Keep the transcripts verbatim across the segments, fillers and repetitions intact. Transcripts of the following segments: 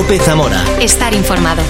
COPE Zamora. Estar informado.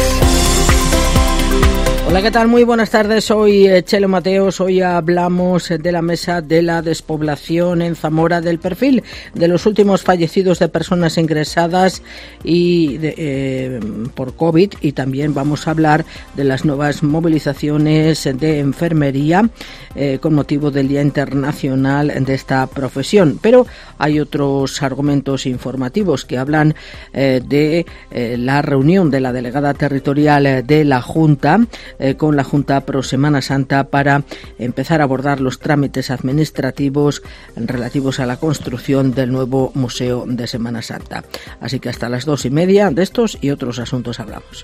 Hola, ¿qué tal? Muy buenas tardes, soy Chelo Mateos. Hoy hablamos de la mesa de la despoblación en Zamora, del perfil de los últimos fallecidos de personas ingresadas y de, eh, por COVID, y también vamos a hablar de las nuevas movilizaciones de enfermería eh, con motivo del Día Internacional de esta profesión. Pero hay otros argumentos informativos que hablan eh, de eh, la reunión de la delegada territorial de la Junta Eh, con la Junta pro Semana Santa para empezar a abordar los trámites administrativos relativos a la construcción del nuevo Museo de Semana Santa. Así que hasta las dos y media de estos y otros asuntos hablamos.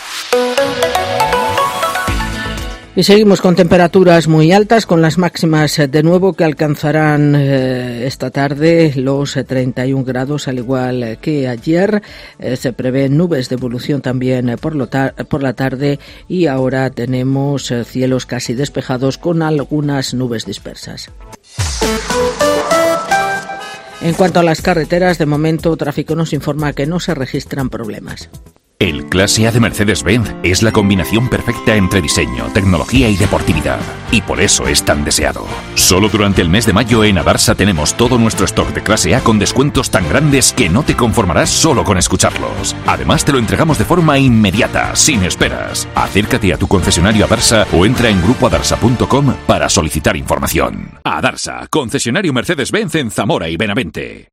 Y seguimos con temperaturas muy altas, con las máximas de nuevo que alcanzarán eh, esta tarde los eh, treinta y un grados, al igual que ayer. Eh, se prevén nubes de evolución también eh, por, lo tar- por la tarde, y ahora tenemos eh, cielos casi despejados con algunas nubes dispersas. En cuanto a las carreteras, de momento Tráfico nos informa que no se registran problemas. El Clase A de Mercedes-Benz es la combinación perfecta entre diseño, tecnología y deportividad. Y por eso es tan deseado. Solo durante el mes de mayo en Adarsa tenemos todo nuestro stock de Clase A con descuentos tan grandes que no te conformarás solo con escucharlos. Además te lo entregamos de forma inmediata, sin esperas. Acércate a tu concesionario Adarsa o entra en grupo adarsa punto com para solicitar información. Adarsa, concesionario Mercedes-Benz en Zamora y Benavente.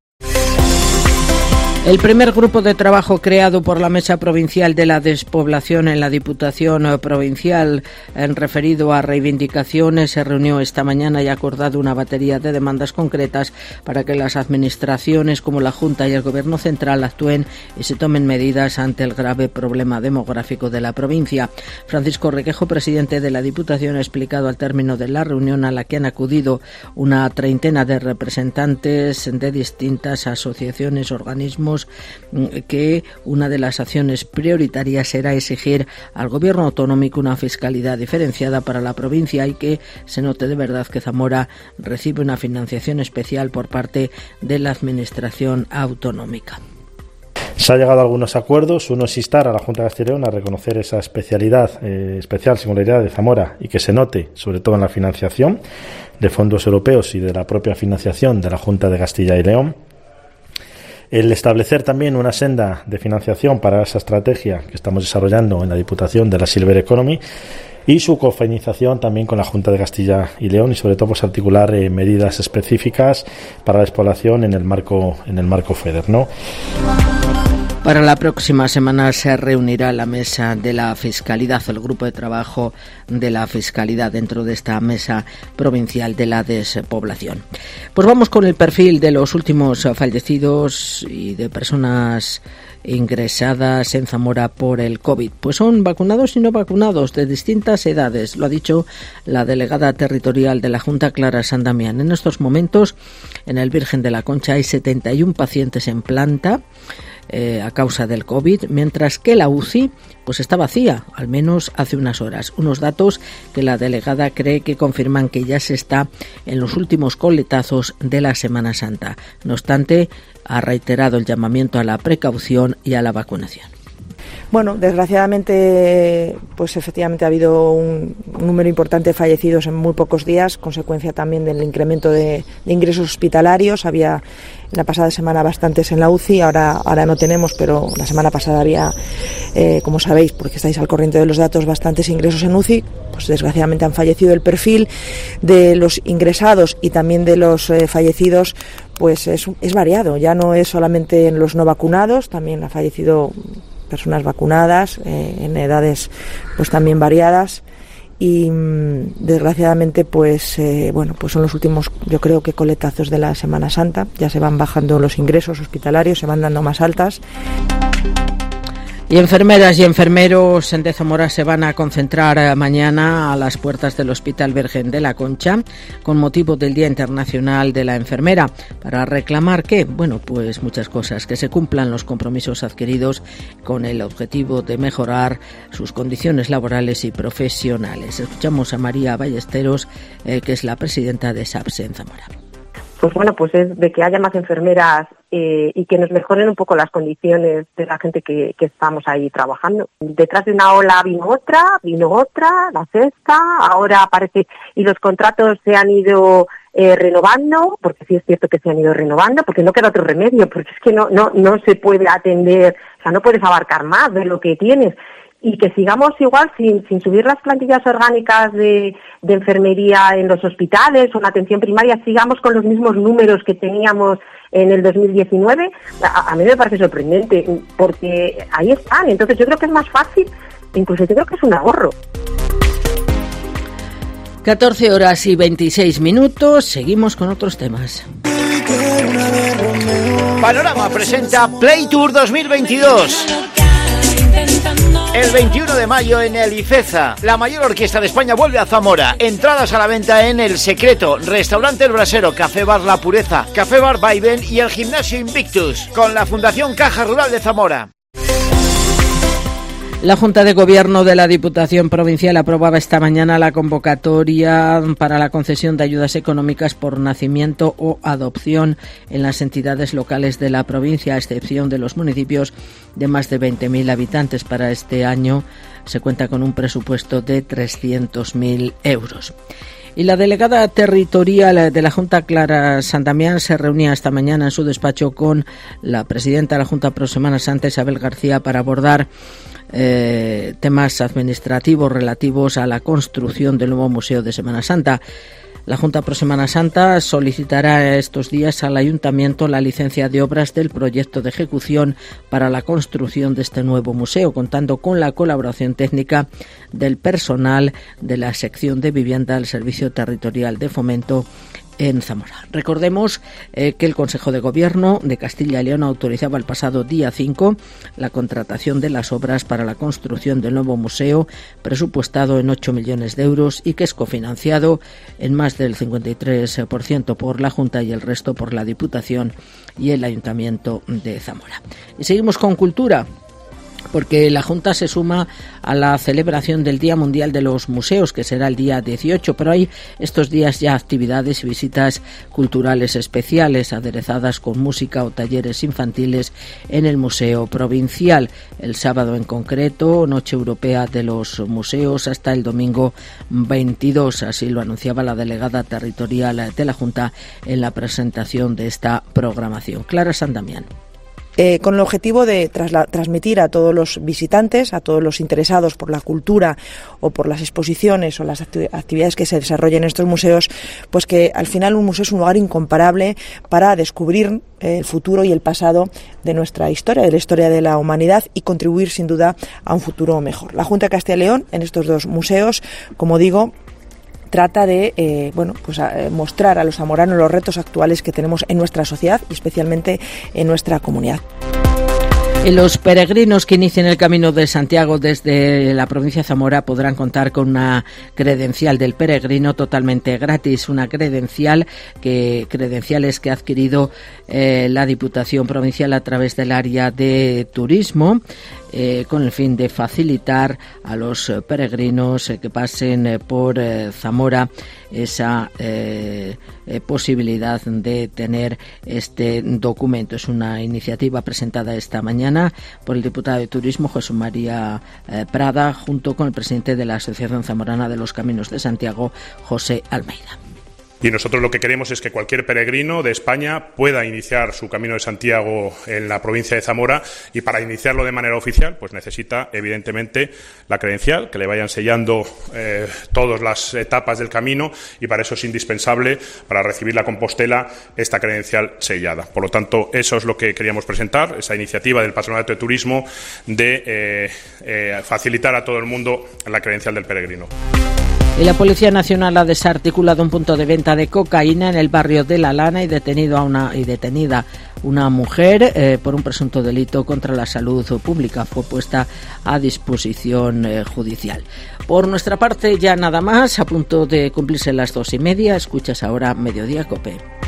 El primer grupo de trabajo creado por la Mesa Provincial de la Despoblación en la Diputación Provincial en referido a reivindicaciones se reunió esta mañana y ha acordado una batería de demandas concretas para que las administraciones como la Junta y el Gobierno Central actúen y se tomen medidas ante el grave problema demográfico de la provincia. Francisco Requejo, presidente de la Diputación, ha explicado al término de la reunión a la que han acudido una treintena de representantes de distintas asociaciones, organismos, que una de las acciones prioritarias será exigir al Gobierno autonómico una fiscalidad diferenciada para la provincia y que se note de verdad que Zamora recibe una financiación especial por parte de la Administración autonómica. Se ha llegado a algunos acuerdos. Uno es instar a la Junta de Castilla y León a reconocer esa especialidad, eh, especial singularidad de Zamora y que se note, sobre todo en la financiación de fondos europeos y de la propia financiación de la Junta de Castilla y León. El establecer también una senda de financiación para esa estrategia que estamos desarrollando en la Diputación de la Silver Economy y su cofinanciación también con la Junta de Castilla y León, y sobre todo pues articular eh, medidas específicas para la despoblación en el marco en el marco FEDER, ¿no? Para la próxima semana se reunirá la mesa de la fiscalidad, el grupo de trabajo de la fiscalidad dentro de esta mesa provincial de la despoblación. Pues vamos con el perfil de los últimos fallecidos y de personas ingresadas en Zamora por el COVID. Pues son vacunados y no vacunados de distintas edades, lo ha dicho la delegada territorial de la Junta, Clara San Damián. En estos momentos, en el Virgen de la Concha hay setenta y un pacientes en planta Eh, a causa del COVID, mientras que la U C I pues está vacía, al menos hace unas horas. Unos datos que la delegada cree que confirman que ya se está en los últimos coletazos de la Semana Santa. No obstante, ha reiterado el llamamiento a la precaución y a la vacunación. Bueno, desgraciadamente, pues efectivamente ha habido un, un número importante de fallecidos en muy pocos días, consecuencia también del incremento de, de ingresos hospitalarios. Había la pasada semana bastantes en la U C I, ahora, ahora no tenemos, pero la semana pasada había, eh, como sabéis, porque estáis al corriente de los datos, bastantes ingresos en U C I. Pues desgraciadamente han fallecido. El perfil de los ingresados y también de los eh, fallecidos pues es, es variado, ya no es solamente en los no vacunados, también ha fallecido personas vacunadas eh, en edades pues también variadas y mmm, desgraciadamente pues eh, bueno pues son los últimos, yo creo que coletazos de la Semana Santa. Ya se van bajando los ingresos hospitalarios, se van dando más altas. Y enfermeras y enfermeros de Zamora se van a concentrar mañana a las puertas del Hospital Virgen de la Concha con motivo del Día Internacional de la Enfermera para reclamar que, bueno, pues muchas cosas, que se cumplan los compromisos adquiridos con el objetivo de mejorar sus condiciones laborales y profesionales. Escuchamos a María Ballesteros, eh, que es la presidenta de SAPSE en Zamora. Pues bueno, pues es de que haya más enfermeras eh, y que nos mejoren un poco las condiciones de la gente que, que estamos ahí trabajando. Detrás de una ola vino otra, vino otra, la sexta, ahora aparece, y los contratos se han ido eh, renovando, porque sí es cierto que se han ido renovando, porque no queda otro remedio, porque es que no, no, no se puede atender, o sea, no puedes abarcar más de lo que tienes. Y que sigamos igual sin, sin subir las plantillas orgánicas de, de enfermería en los hospitales o en la atención primaria, sigamos con los mismos números que teníamos en el dos mil diecinueve, a, a mí me parece sorprendente, porque ahí están. Entonces yo creo que es más fácil, incluso yo creo que es un ahorro. catorce horas y veintiséis minutos, seguimos con otros temas. Panorama presenta Play Tour dos mil veintidós. El veintiuno de mayo en el Ifeza, la mayor orquesta de España vuelve a Zamora. Entradas a la venta en El Secreto, Restaurante El Brasero, Café Bar La Pureza, Café Bar Vaivén y el Gimnasio Invictus, con la Fundación Caja Rural de Zamora. La Junta de Gobierno de la Diputación Provincial aprobaba esta mañana la convocatoria para la concesión de ayudas económicas por nacimiento o adopción en las entidades locales de la provincia, a excepción de los municipios de más de veinte mil habitantes. Para este año se cuenta con un presupuesto de trescientos mil euros. Y la delegada territorial de la Junta, Clara Santamián, se reunía esta mañana en su despacho con la presidenta de la Junta Pro Semana Santa, Isabel García, para abordar Eh, temas administrativos relativos a la construcción del nuevo Museo de Semana Santa. La Junta Pro Semana Santa solicitará estos días al Ayuntamiento la licencia de obras del proyecto de ejecución para la construcción de este nuevo museo, contando con la colaboración técnica del personal de la sección de vivienda del Servicio Territorial de Fomento en Zamora. Recordemos eh, que el Consejo de Gobierno de Castilla y León autorizaba el pasado día cinco la contratación de las obras para la construcción del nuevo museo, presupuestado en ocho millones de euros y que es cofinanciado en más del cincuenta y tres por ciento por la Junta y el resto por la Diputación y el Ayuntamiento de Zamora. Y seguimos con cultura, porque la Junta se suma a la celebración del Día Mundial de los Museos, que será el día dieciocho, pero hay estos días ya actividades y visitas culturales especiales aderezadas con música o talleres infantiles en el Museo Provincial. El sábado en concreto, Noche Europea de los Museos, hasta el domingo veintidós, así lo anunciaba la delegada territorial de la Junta en la presentación de esta programación. Clara Santamián. Eh, con el objetivo de trasla- transmitir a todos los visitantes, a todos los interesados por la cultura o por las exposiciones o las acti- actividades que se desarrollen en estos museos, pues que al final un museo es un lugar incomparable para descubrir eh, el futuro y el pasado de nuestra historia, de la historia de la humanidad, y contribuir sin duda a un futuro mejor. La Junta de Castilla y León, en estos dos museos, como digo, trata de eh, bueno, pues a, mostrar a los zamoranos los retos actuales que tenemos en nuestra sociedad y especialmente en nuestra comunidad. Y los peregrinos que inicien el Camino de Santiago desde la provincia de Zamora podrán contar con una credencial del peregrino totalmente gratis, una credencial que credenciales que ha adquirido eh, la Diputación Provincial a través del área de turismo, eh, con el fin de facilitar a los peregrinos eh, que pasen eh, por eh, Zamora esa eh, eh, posibilidad de tener este documento. Es una iniciativa presentada esta mañana por el diputado de Turismo, José María eh, Prada, junto con el presidente de la Asociación Zamorana de los Caminos de Santiago, José Almeida. Y nosotros lo que queremos es que cualquier peregrino de España pueda iniciar su Camino de Santiago en la provincia de Zamora, y para iniciarlo de manera oficial pues necesita evidentemente la credencial, que le vayan sellando eh, todas las etapas del camino, y para eso es indispensable, para recibir la Compostela, esta credencial sellada. Por lo tanto, eso es lo que queríamos presentar, esa iniciativa del Patronato de Turismo de eh, eh, facilitar a todo el mundo la credencial del peregrino. Y la Policía Nacional ha desarticulado un punto de venta de cocaína en el barrio de La Lana y detenido a una y detenida una mujer eh, por un presunto delito contra la salud pública. Fue puesta a disposición eh, judicial. Por nuestra parte ya nada más, a punto de cumplirse las dos y media. Escuchas ahora Mediodía COPE.